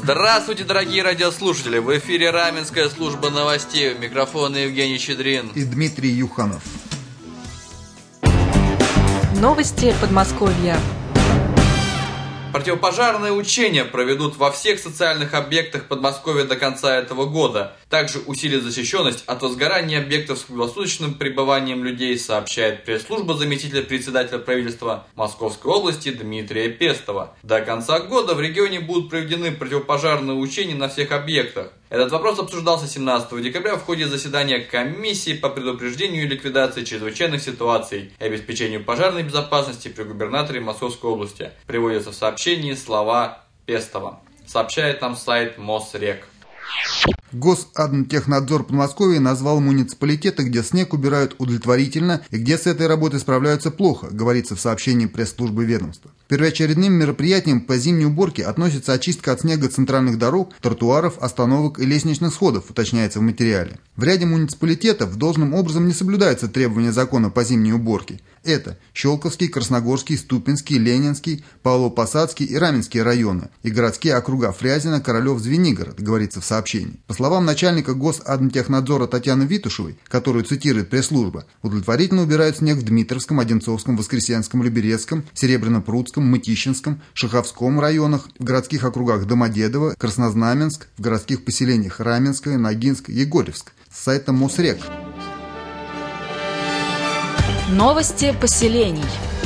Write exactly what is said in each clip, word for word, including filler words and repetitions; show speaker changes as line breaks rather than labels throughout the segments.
Здравствуйте, дорогие радиослушатели! В эфире Раменская служба новостей. У микрофона Евгений Щедрин
и Дмитрий Юханов.
Новости Подмосковья.
Противопожарные учения проведут во всех социальных объектах Подмосковья до конца этого года. Также усилит защищенность от возгорания объектов с круглосуточным пребыванием людей, сообщает пресс-служба заместителя председателя правительства Московской области Дмитрия Пестова. До конца года в регионе будут проведены противопожарные учения на всех объектах. Этот вопрос обсуждался семнадцатого декабря в ходе заседания комиссии по предупреждению и ликвидации чрезвычайных ситуаций и обеспечению пожарной безопасности при губернаторе Московской области. Приводятся в сообщении слова Пестова. Сообщает нам сайт Мосрек.
Госадмтехнадзор Подмосковья назвал муниципалитеты, где снег убирают, удовлетворительно и где с этой работой справляются плохо, говорится в сообщении пресс-службы ведомства. Первоочередным мероприятием по зимней уборке относится очистка от снега центральных дорог, тротуаров, остановок и лестничных сходов, уточняется в материале. В ряде муниципалитетов должным образом не соблюдаются требования закона по зимней уборке. Это Щелковский, Красногорский, Ступинский, Ленинский, Павлово-Посадский и Раменский районы и городские округа Фрязино, Королев, Звенигород, говорится в сообщении. По словам начальника Госадмтехнадзора Татьяны Витушевой, которую цитирует пресс-служба, удовлетворительно убирают снег в Дмитровском, Одинцовском, Воскресенском, Люберецком, Серебряно-Прудском, Мытищинском, Шаховском районах, в городских округах Домодедово, Краснознаменск, в городских поселениях Раменское, Ногинск, Егорьевск. С сайта Мосрек.
Новости поселений.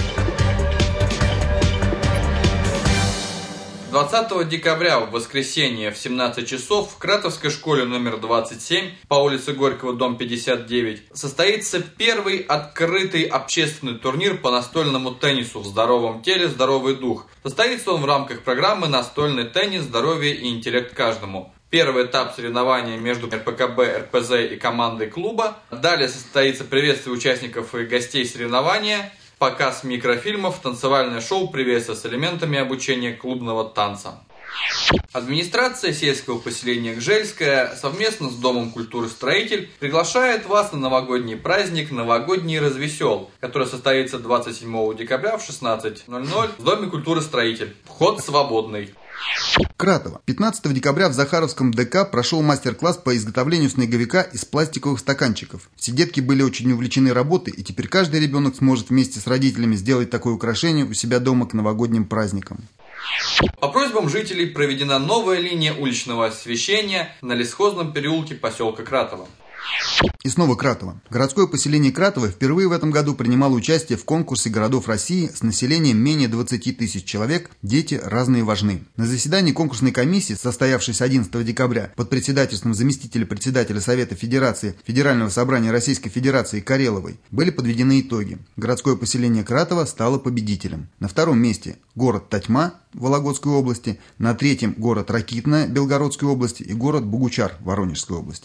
двадцатого декабря в воскресенье в семнадцать часов в Кратовской школе номер двадцать семь по улице Горького, дом пятьдесят девять, состоится первый открытый общественный турнир по настольному теннису «В здоровом теле здоровый дух». Состоится он в рамках программы «Настольный теннис. Здоровье и интеллект каждому». Первый этап соревнования между эр пэ ка бэ, эр пэ зэ и командой клуба. Далее состоится приветствие участников и гостей соревнования, показ микрофильмов, танцевальное шоу приветствия с элементами обучения клубного танца. Администрация сельского поселения Гжельская совместно с Домом культуры «Строитель» приглашает вас на новогодний праздник «Новогодний развесел», который состоится двадцать седьмого декабря в шестнадцать ноль ноль в Доме культуры «Строитель». Вход свободный.
Кратово. пятнадцатого декабря в Захаровском дэ ка прошел мастер-класс по изготовлению снеговика из пластиковых стаканчиков. Все детки были очень увлечены работой, и теперь каждый ребенок сможет вместе с родителями сделать такое украшение у себя дома к новогодним праздникам.
По просьбам жителей проведена новая линия уличного освещения на лесхозном переулке поселка Кратово.
И снова Кратово. Городское поселение Кратово впервые в этом году принимало участие в конкурсе городов России с населением менее двадцати тысяч человек «Дети разные важны». На заседании конкурсной комиссии, состоявшейся одиннадцатого декабря под председательством заместителя председателя Совета Федерации Федерального собрания Российской Федерации Кареловой, были подведены итоги. Городское поселение Кратово стало победителем. На втором месте город Тотьма Вологодской области, на третьем город Ракитное Белгородской области и город Богучар Воронежской области.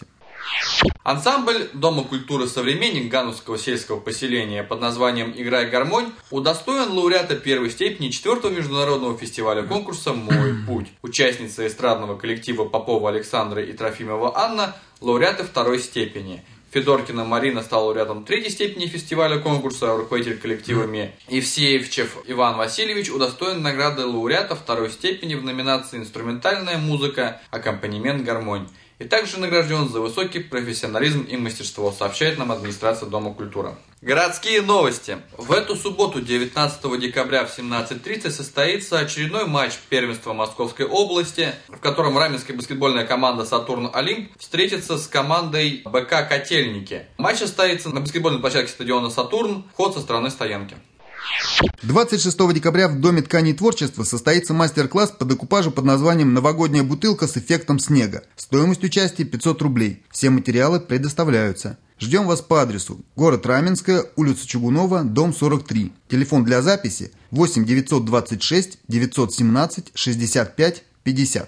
Ансамбль Дома культуры «Современник» Гановского сельского поселения под названием «Играй гармонь» удостоен лауреата первой степени четвертого международного фестиваля конкурса «Мой путь». Участница эстрадного коллектива Попова Александра и Трофимова Анна – лауреаты второй степени. Федоркина Марина стала лауреатом третьей степени фестиваля конкурса, руководитель коллективами Евсеевчев Иван Васильевич удостоен награды лауреата второй степени в номинации «Инструментальная музыка. Аккомпанемент гармонь». И также награжден за высокий профессионализм и мастерство, сообщает нам администрация Дома культуры. Городские новости. В эту субботу, девятнадцатого декабря в семнадцать тридцать, состоится очередной матч первенства Московской области, в котором раменская баскетбольная команда «Сатурн Олимп» встретится с командой бэ ка «Котельники». Матч состоится на баскетбольной площадке стадиона «Сатурн», вход со стороны стоянки.
двадцать шестого декабря в Доме ткани и творчества состоится мастер-класс по декупажу под названием «Новогодняя бутылка с эффектом снега». Стоимость участия пятьсот рублей. Все материалы предоставляются. Ждем вас по адресу: город Раменское, улица Чугунова, дом сорок три. Телефон для записи восемь девятьсот двадцать шесть девятьсот семнадцать шестьдесят пять пятьдесят.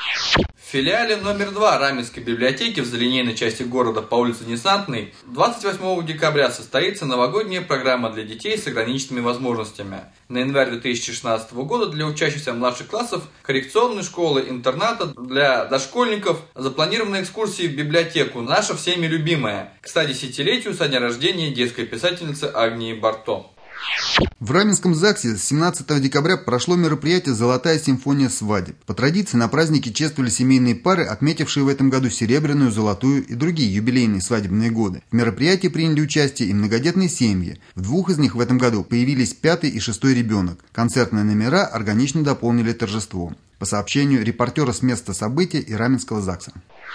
В филиале номер два Раменской библиотеки в залинейной части города по улице Десантной двадцать восьмого декабря состоится новогодняя программа для детей с ограниченными возможностями. На январь две тысячи шестнадцатого года для учащихся младших классов коррекционной школы, интерната для дошкольников запланированы экскурсии в библиотеку, наша всеми любимая, к ста десятилетию со дня рождения детской писательницы Агнии Барто.
В Раменском ЗАГСе с семнадцатого декабря прошло мероприятие «Золотая симфония свадеб». По традиции на празднике чествовали семейные пары, отметившие в этом году серебряную, золотую и другие юбилейные свадебные годы. В мероприятии приняли участие и многодетные семьи. В двух из них в этом году появились пятый и шестой ребенок. Концертные номера органично дополнили торжество. По сообщению репортера с места события и Раменского ЗАГСа.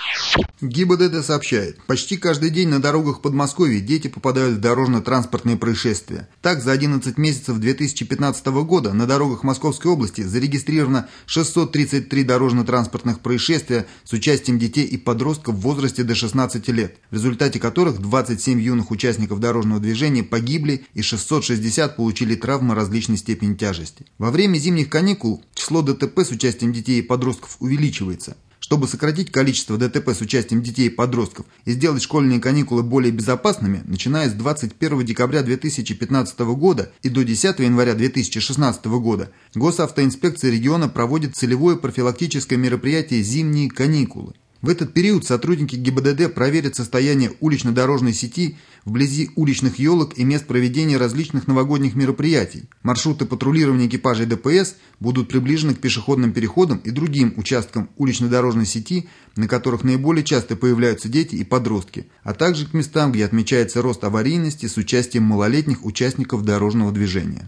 ГИБДД сообщает, почти каждый день на дорогах Подмосковья дети попадают в дорожно-транспортные происшествия. Так, за одиннадцать месяцев две тысячи пятнадцатого года на дорогах Московской области зарегистрировано шестьсот тридцать три дорожно-транспортных происшествия с участием детей и подростков в возрасте до шестнадцати лет, в результате которых двадцать семь юных участников дорожного движения погибли и шестьсот шестьдесят получили травмы различной степени тяжести. Во время зимних каникул число ДТП с участием детей и подростков увеличивается. Чтобы сократить количество ДТП с участием детей и подростков и сделать школьные каникулы более безопасными, начиная с двадцать первого декабря две тысячи пятнадцатого года и до десятого января две тысячи шестнадцатого года, Госавтоинспекция региона проводит целевое профилактическое мероприятие «Зимние каникулы». В этот период сотрудники ГИБДД проверят состояние улично-дорожной сети вблизи уличных елок и мест проведения различных новогодних мероприятий. Маршруты патрулирования экипажей ДПС будут приближены к пешеходным переходам и другим участкам улично-дорожной сети, на которых наиболее часто появляются дети и подростки, а также к местам, где отмечается рост аварийности с участием малолетних участников дорожного движения.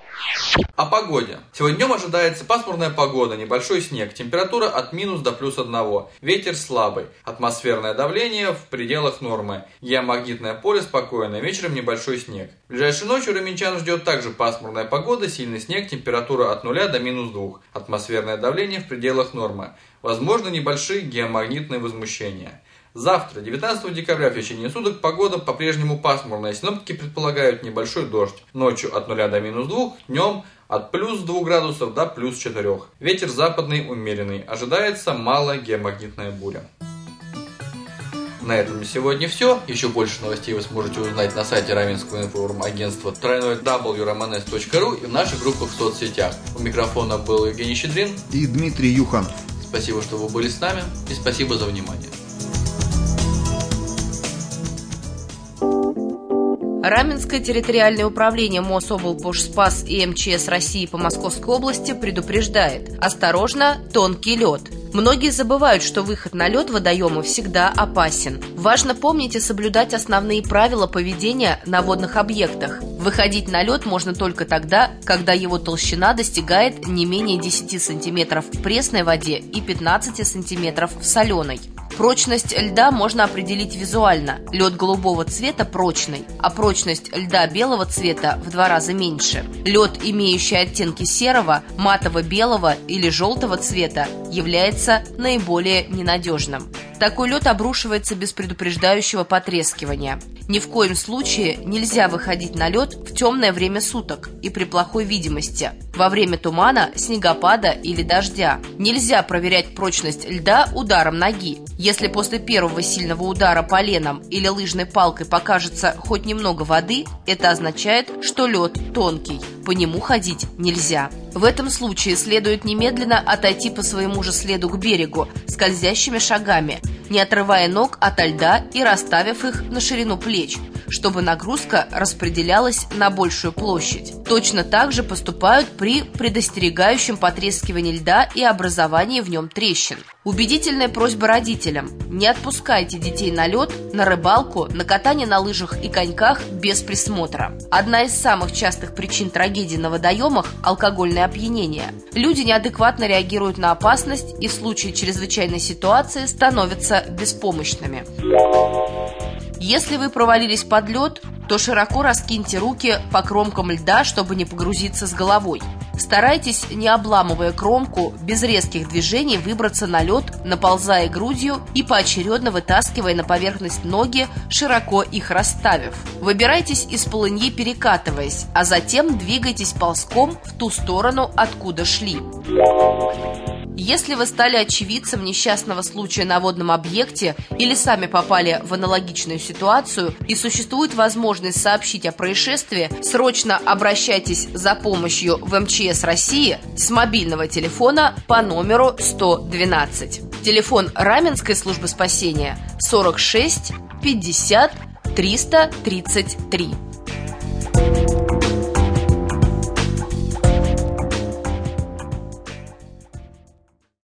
О погоде. Сегодня днем ожидается пасмурная погода, небольшой снег, температура от минус до плюс одного, ветер слабый, атмосферное давление в пределах нормы, геомагнитное поле спокойное, вечером небольшой снег. В ближайшую ночь у раменчан ждет также пасмурная погода, сильный снег, температура от нуля до минус двух, атмосферное давление в пределах нормы, возможно небольшие геомагнитные возмущения. Завтра, девятнадцатого декабря, в течение суток погода по-прежнему пасмурная. Синоптики предполагают небольшой дождь. Ночью от нуля до минус двух, днем от плюс двух градусов до плюс четырёх. Ветер западный умеренный. Ожидается малая геомагнитная буря. На этом на сегодня все. Еще больше новостей вы сможете узнать на сайте Раменского информагентства дабл ю дабл ю дабл ю точка романес точка ру и в наших группах в соцсетях. У микрофона был Евгений Щедрин
и Дмитрий Юханов.
Спасибо, что вы были с нами, и спасибо за внимание.
Раменское территориальное управление Мособлпошспас и эм че эс России по Московской области предупреждает: осторожно, тонкий лед. Многие забывают, что выход на лед водоема всегда опасен. Важно помнить и соблюдать основные правила поведения на водных объектах. Выходить на лед можно только тогда, когда его толщина достигает не менее десяти сантиметров в пресной воде и пятнадцати сантиметров в соленой. Прочность льда можно определить визуально. Лед голубого цвета прочный, а прочность льда белого цвета в два раза меньше. Лед, имеющий оттенки серого, матово-белого или желтого цвета, является наиболее ненадежным. Такой лед обрушивается без предупреждающего потрескивания. Ни в коем случае нельзя выходить на лед в темное время суток и при плохой видимости, во время тумана, снегопада или дождя. Нельзя проверять прочность льда ударом ноги. Если после первого сильного удара поленом или лыжной палкой покажется хоть немного воды, это означает, что лед тонкий, по нему ходить нельзя. В этом случае следует немедленно отойти по своему же следу к берегу скользящими шагами, не отрывая ног ото льда и расставив их на ширину плеч, чтобы нагрузка распределялась на большую площадь. Точно так же поступают при предостерегающем потрескивании льда и образовании в нем трещин. Убедительная просьба родителям: не отпускайте детей на лед, на рыбалку, на катание на лыжах и коньках без присмотра. Одна из самых частых причин трагедий на водоемах – алкогольное опьянение. Люди неадекватно реагируют на опасность и в случае чрезвычайной ситуации становятся беспомощными. Если вы провалились под лед, то широко раскиньте руки по кромкам льда, чтобы не погрузиться с головой. Старайтесь, не обламывая кромку, без резких движений выбраться на лед, наползая грудью и поочередно вытаскивая на поверхность ноги, широко их расставив. Выбирайтесь из полыньи, перекатываясь, а затем двигайтесь ползком в ту сторону, откуда шли. Если вы стали очевидцем несчастного случая на водном объекте или сами попали в аналогичную ситуацию и существует возможность сообщить о происшествии, срочно обращайтесь за помощью в эм че эс России с мобильного телефона по номеру сто двенадцать. Телефон Раменской службы спасения сорок шесть пятьдесят триста тридцать три.